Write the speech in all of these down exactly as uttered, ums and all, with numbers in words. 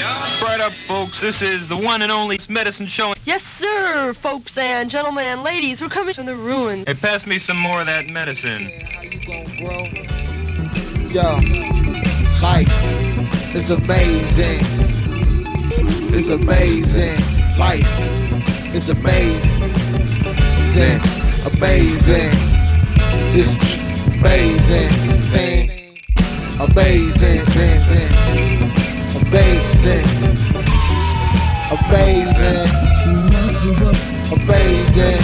Right up, folks. This is the one and only Medicine Show. Yes, sir, folks and gentlemen and ladies. We're coming from the ruins. Hey, pass me some more of that medicine. Yeah, how you gon' grow? Yo, life is amazing. It's amazing. Life is amazing. Damn, amazing. This amazing thing. Amazing, zin, zin. Amazing. Amazing. Amazing.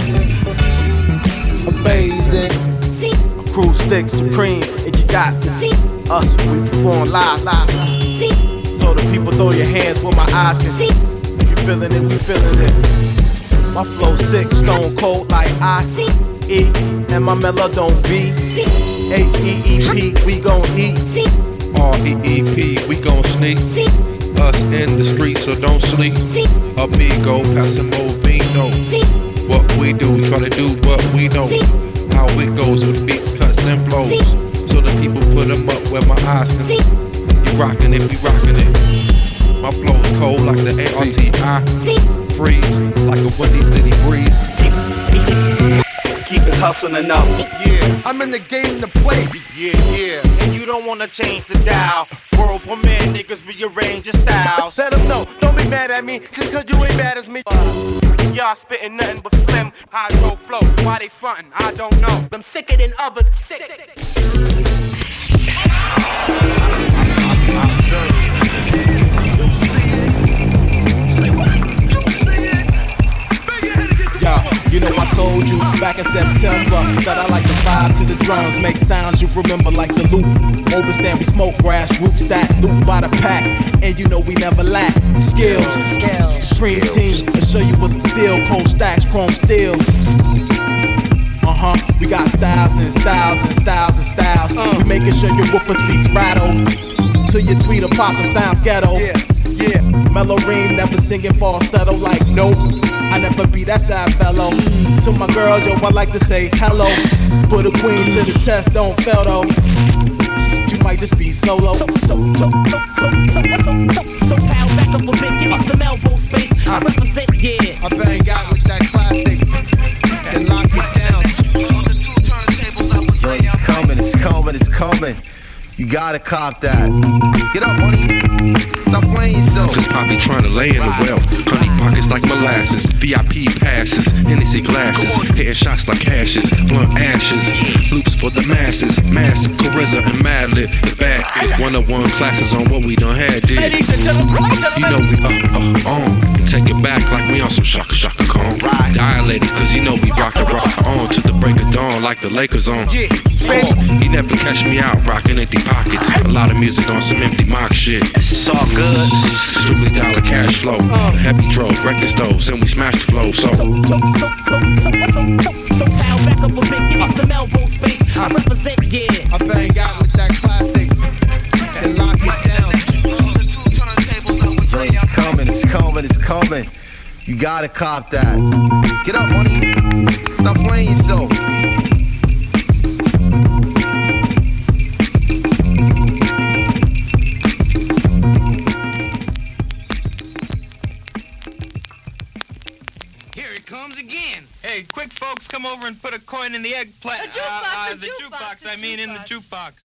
Amazing. Crew Stick Supreme, and you got to us, we perform live, live. So the people throw your hands where my eyes can see. You feeling it, we feeling it. My flow sick, stone cold like I E, and my mellow don't be H E E P, we gon' eat. R E E P, we gon' sneak. Us in the streets, so don't sleep. Amigo, Passimo Vino. What we do, try to do what we know. How it goes with beats, cuts, and flows. So the people put them up where my eyes can. You rockin' it, we rockin' it. My flow is cold like the A R T I. Freeze like a windy city breeze. Keep us hustling up. Yeah, I'm in the game to play. Yeah, yeah. And you don't wanna change the dial. World premiere niggas rearrange your styles. Let them know, don't be mad at me, just cause you ain't bad as me. Y'all spittin' nothing but phlegm, hydro flow. Why they frontin', I don't know. I'm sicker than others. Sick. Yo, you know I told you back in September that I like the vibe to the drums, make sounds you remember like the loop. Overstand we smoke grass, root stack, loop by the pack, and you know we never lack skills. Skills. Supreme team, I'll show you what's the deal. Cold stacks, chrome steel. Uh huh. We got styles and styles and styles and styles. Uh. We making sure your woofer speaks rattle. Till your tweeter pops and sounds ghetto. Yeah, yeah. Mellow ream, never singing falsetto like nope. I never be that side fellow. To my girls, yo, I like to say hello. Put a queen to the test, don't fail though. You might just be solo. So, so, so, so, so, so, so, so, pal, back up a bit, give me some elbow space. I represent, yeah. I bang out with that classic and lock it down. Yo, it's coming, it's coming, it's coming. You gotta cop that. Get up, money. Stop playing yourself. Cause Poppy tryna lay in the well. Honey pockets like molasses. V I P passes. Hennessy glasses. Hitting shots like ashes. Blunt ashes. Loops for the masses. Massive Carissa and Madlib. The bad is one-on-one classes on what we done had, did. You know we up, up, on. Take it back like we on some shaka shaka Kong. Dilated cause you know we rock and rock on to the break of dawn like the Lakers on. He never catch me out rocking empty pockets. A lot of music on some empty mock shit. It's all good. Strictly dollar cash flow. Heavy drove, record stoves, and we smash the flow. So, So, so, so, so, so, so, so, pal, back up a bit, give me some elbow space. I represent, yeah. I bang out with that classic and lock it down. Yo, it's coming, it's coming, it's coming. You gotta cop that. Get up, money. Stop playing yourself. Comes again. Hey, quick folks, come over and put a coin in the eggplant. The jukebox, uh, uh, the the jukebox, jukebox. the I mean, in the jukebox. jukebox.